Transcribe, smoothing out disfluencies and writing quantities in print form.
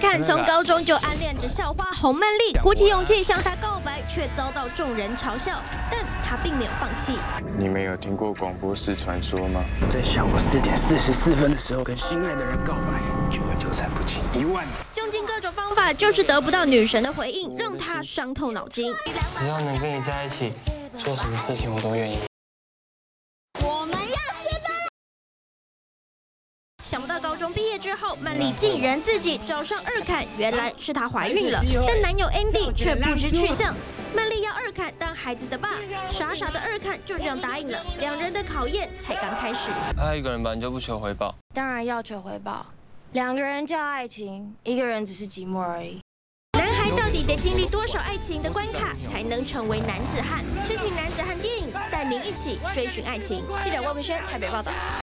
看从高中就暗恋着校花洪曼丽，鼓起勇气向她告白，却遭到众人嘲笑，但她并没有放弃。 你们有听过广播式传说吗？ 在下午4点44分的时候，跟心爱的人告白，就会纠缠不清1万。 用尽各种方法，就是得不到女神的回应，让她伤透脑筋。 只要能跟你在一起，做什么事情我都愿意。 想不到高中毕业之后，曼丽竟然自己找上二坎，原来是她怀孕了，但男友 Andy 却不知去向。曼丽要二坎当孩子的爸，傻傻的二坎就这样答应了，两人的考验才刚开始。 爱一个人吧，你就不求回报？ 当然要求回报。2个人叫爱情，1个人只是寂寞而已。 男孩到底得经历多少爱情的关卡，才能成为男子汉？痴情男子汉电影带您一起追寻爱情。记者魏文轩台北报道。